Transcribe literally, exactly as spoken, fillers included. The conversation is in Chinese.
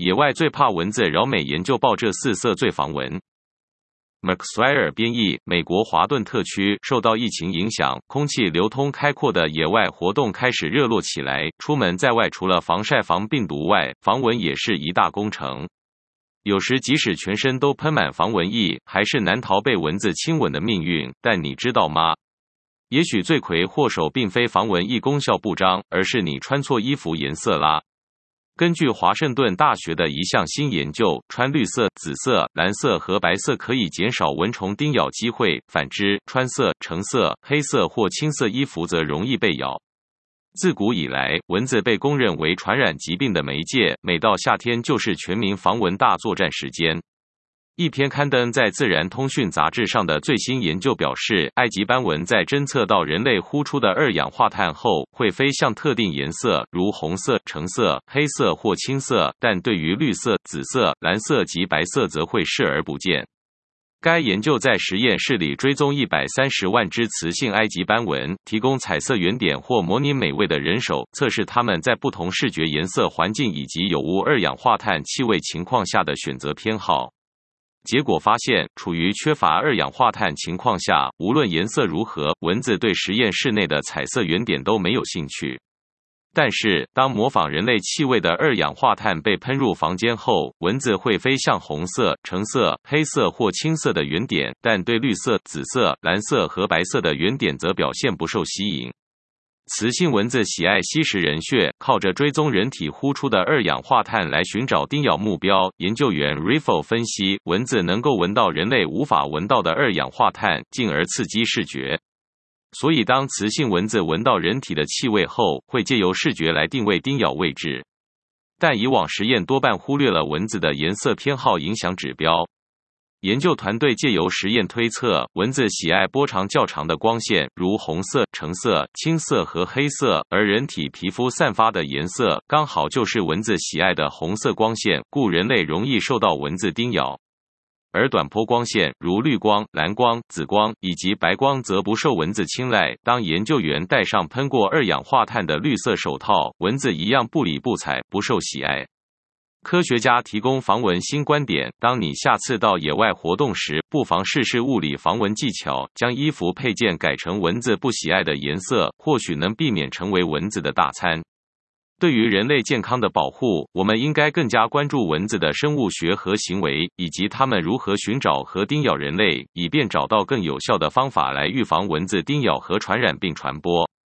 野外最怕蚊子扰美研究报这四色最防蚊。McSwire 编译，美国华顿特区受到疫情影响，空气流通开阔的野外活动开始热络起来。出门在外，除了防晒防病毒外，防蚊也是一大工程。有时即使全身都喷满防蚊液，还是难逃被蚊子亲吻的命运。但你知道吗？也许罪魁祸首并非防蚊液功效不彰，而是你穿错衣服颜色啦。根据华盛顿大学的一项新研究，穿绿色、紫色、蓝色和白色可以减少蚊虫叮咬机会，反之，穿色、橙色、黑色或青色衣服则容易被咬。自古以来，蚊子被公认为传染疾病的媒介，每到夏天就是全民防蚊大作战时间。一篇刊登在《自然通讯》杂志上的最新研究表示，埃及斑蚊在侦测到人类呼出的二氧化碳后，会飞向特定颜色，如红色、橙色、黑色或青色，但对于绿色、紫色、蓝色及白色则会视而不见。该研究在实验室里追踪一百三十万只雌性埃及斑蚊，提供彩色圆点或模拟美味的人手，测试它们在不同视觉颜色环境以及有无二氧化碳气味情况下的选择偏好。结果发现，处于缺乏二氧化碳情况下，无论颜色如何，蚊子对实验室内的彩色圆点都没有兴趣。但是，当模仿人类气味的二氧化碳被喷入房间后，蚊子会飞向红色、橙色、黑色或青色的圆点，但对绿色、紫色、蓝色和白色的圆点则表现不受吸引。雌性蚊子喜爱吸食人血，靠着追踪人体呼出的二氧化碳来寻找叮咬目标。研究员 Riffle 分析，蚊子能够闻到人类无法闻到的二氧化碳，进而刺激视觉。所以，当雌性蚊子闻到人体的气味后，会借由视觉来定位叮咬位置。但以往实验多半忽略了蚊子的颜色偏好影响指标。研究团队借由实验推测，蚊子喜爱波长较长的光线，如红色、橙色、青色和黑色，而人体皮肤散发的颜色刚好就是蚊子喜爱的红色光线，故人类容易受到蚊子叮咬。而短波光线，如绿光、蓝光、紫光以及白光则不受蚊子青睐。当研究员戴上喷过二氧化碳的绿色手套，蚊子一样不理不睬，不受喜爱。科学家提供防蚊新观点，当你下次到野外活动时，不妨试试物理防蚊技巧，将衣服配件改成蚊子不喜爱的颜色，或许能避免成为蚊子的大餐。对于人类健康的保护，我们应该更加关注蚊子的生物学和行为，以及它们如何寻找和叮咬人类，以便找到更有效的方法来预防蚊子叮咬和传染并传播。